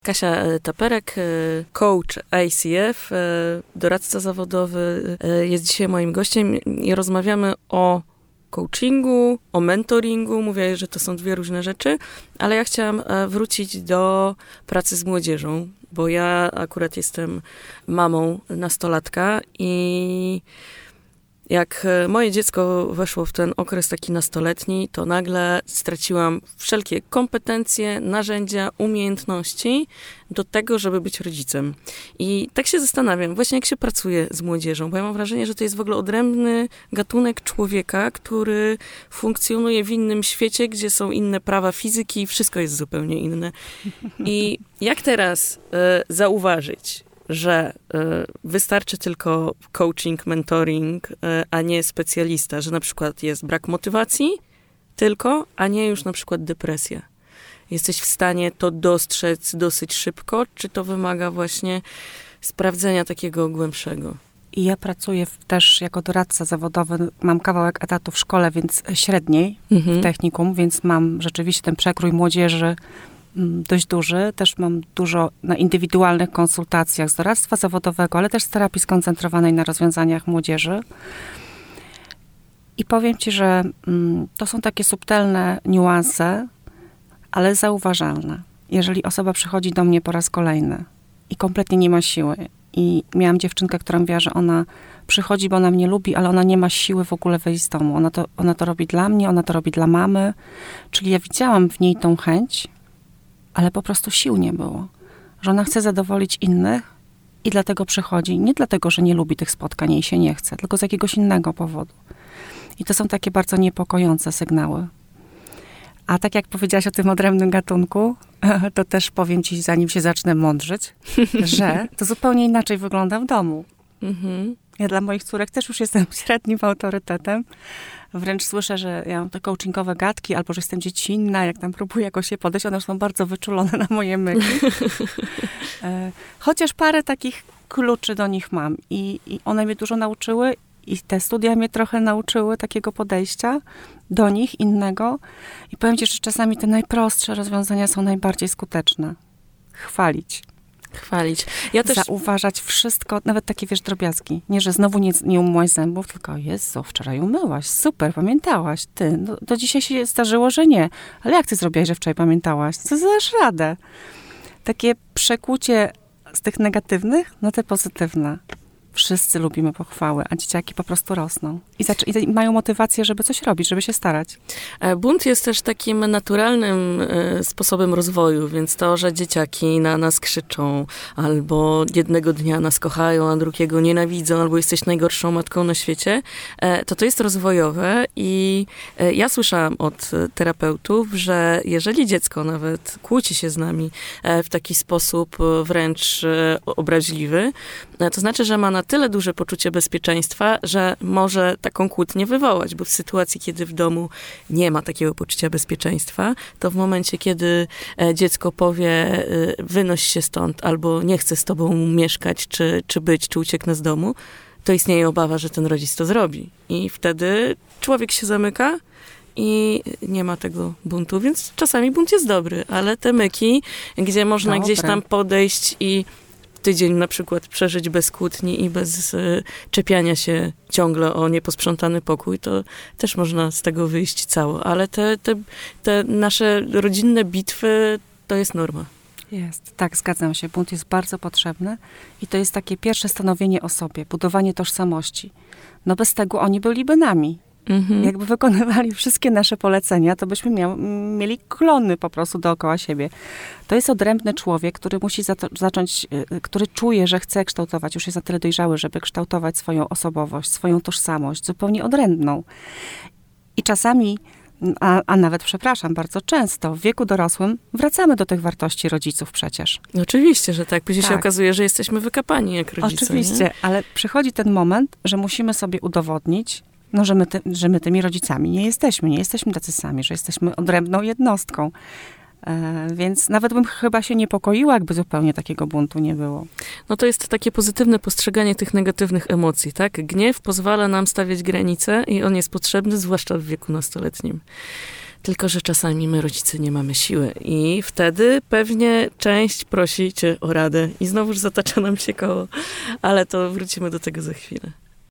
Kasia Taperek, coach ICF, doradca zawodowy, jest dzisiaj moim gościem i rozmawiamy o coachingu, o mentoringu. Mówię, że to są dwie różne rzeczy, ale ja chciałam wrócić do pracy z młodzieżą, bo ja akurat jestem mamą nastolatka i jak moje dziecko weszło w ten okres taki nastoletni, to nagle straciłam wszelkie kompetencje, narzędzia, umiejętności do tego, żeby być rodzicem. I tak się zastanawiam, właśnie jak się pracuje z młodzieżą, bo ja mam wrażenie, że to jest w ogóle odrębny gatunek człowieka, który funkcjonuje w innym świecie, gdzie są inne prawa fizyki i wszystko jest zupełnie inne. I jak teraz zauważyć, że wystarczy tylko coaching, mentoring, a nie specjalista, że na przykład jest brak motywacji tylko, a nie już na przykład depresja. Jesteś w stanie to dostrzec dosyć szybko, czy to wymaga właśnie sprawdzenia takiego głębszego? I ja pracuję też jako doradca zawodowy, mam kawałek etatu w szkole, więc średniej, w technikum, więc mam rzeczywiście ten przekrój młodzieży dość duży. Też mam dużo na indywidualnych konsultacjach z doradztwa zawodowego, ale też z terapii skoncentrowanej na rozwiązaniach młodzieży. I powiem ci, że to są takie subtelne niuanse, ale zauważalne. Jeżeli osoba przychodzi do mnie po raz kolejny i kompletnie nie ma siły, i miałam dziewczynkę, która mówiła, że ona przychodzi, bo ona mnie lubi, ale ona nie ma siły w ogóle wyjść z domu. Ona to robi dla mnie, ona to robi dla mamy. Czyli ja widziałam w niej tą chęć, ale po prostu sił nie było. Że ona chce zadowolić innych i dlatego przychodzi. Nie dlatego, że nie lubi tych spotkań i się nie chce, tylko z jakiegoś innego powodu. I to są takie bardzo niepokojące sygnały. A tak jak powiedziałaś o tym odrębnym gatunku, to też powiem ci, zanim się zacznę mądrzyć, że to zupełnie inaczej wygląda w domu. Ja dla moich córek też już jestem średnim autorytetem. Wręcz słyszę, że ja mam te coachingowe gadki, albo że jestem dziecinna, jak tam próbuję jakoś się podejść, one już są bardzo wyczulone na moje myki. Chociaż parę takich kluczy do nich mam. I one mnie dużo nauczyły i te studia mnie trochę nauczyły takiego podejścia do nich, innego. I powiem ci, że czasami te najprostsze rozwiązania są najbardziej skuteczne. Chwalić. Ja też zauważać wszystko, nawet takie, wiesz, drobiazgi. Nie, że znowu nie umyłaś zębów, tylko Jezu, wczoraj umyłaś, super, pamiętałaś. Ty, no, do dzisiaj się zdarzyło, że nie. Ale jak ty zrobiłaś, że wczoraj pamiętałaś? Co dasz radę? Takie przekłucie z tych negatywnych na te pozytywne. Wszyscy lubimy pochwały, a dzieciaki po prostu rosną. I mają motywację, żeby coś robić, żeby się starać. Bunt jest też takim naturalnym sposobem rozwoju, więc to, że dzieciaki na nas krzyczą, albo jednego dnia nas kochają, a drugiego nienawidzą, albo jesteś najgorszą matką na świecie, to jest rozwojowe i ja słyszałam od terapeutów, że jeżeli dziecko nawet kłóci się z nami w taki sposób wręcz obraźliwy, to znaczy, że ma na tyle duże poczucie bezpieczeństwa, że może taką kłótnię wywołać, bo w sytuacji, kiedy w domu nie ma takiego poczucia bezpieczeństwa, to w momencie, kiedy dziecko powie wynoś się stąd, albo nie chcę z tobą mieszkać, czy być, czy ucieknę z domu, to istnieje obawa, że ten rodzic to zrobi. I wtedy człowiek się zamyka i nie ma tego buntu, więc czasami bunt jest dobry, ale te myki, gdzie można gdzieś tam podejść i tydzień na przykład przeżyć bez kłótni i bez czepiania się ciągle o nieposprzątany pokój, to też można z tego wyjść cało. Ale te nasze rodzinne bitwy to jest norma. Jest, tak, zgadzam się. Bunt jest bardzo potrzebny i to jest takie pierwsze stanowienie o sobie, budowanie tożsamości. No bez tego oni byliby nami. Jakby wykonywali wszystkie nasze polecenia, to byśmy mieli klony po prostu dookoła siebie. To jest odrębny człowiek, który musi zacząć, który czuje, że chce kształtować, już jest na tyle dojrzały, żeby kształtować swoją osobowość, swoją tożsamość, zupełnie odrębną. I czasami, a nawet, przepraszam, bardzo często w wieku dorosłym wracamy do tych wartości rodziców przecież. Oczywiście, że tak. Później się okazuje, że jesteśmy wykapani jak rodzice. Oczywiście, nie? Ale przychodzi ten moment, że musimy sobie udowodnić, no, że my tymi rodzicami nie jesteśmy tacy sami, że jesteśmy odrębną jednostką. Więc nawet bym chyba się niepokoiła, jakby zupełnie takiego buntu nie było. No to jest takie pozytywne postrzeganie tych negatywnych emocji, tak? Gniew pozwala nam stawiać granice i on jest potrzebny, zwłaszcza w wieku nastoletnim. Tylko że czasami my, rodzice, nie mamy siły i wtedy pewnie część prosi cię o radę i znowuż zatacza nam się koło, ale to wrócimy do tego za chwilę.